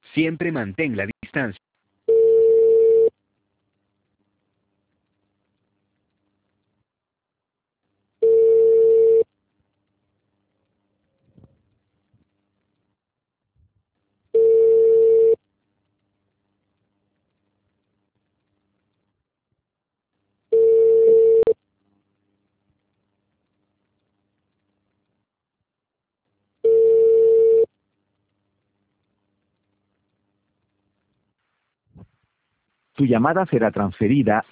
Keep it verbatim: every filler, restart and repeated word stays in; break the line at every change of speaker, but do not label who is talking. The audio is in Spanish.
Siempre mantén la distancia.
Tu llamada será transferida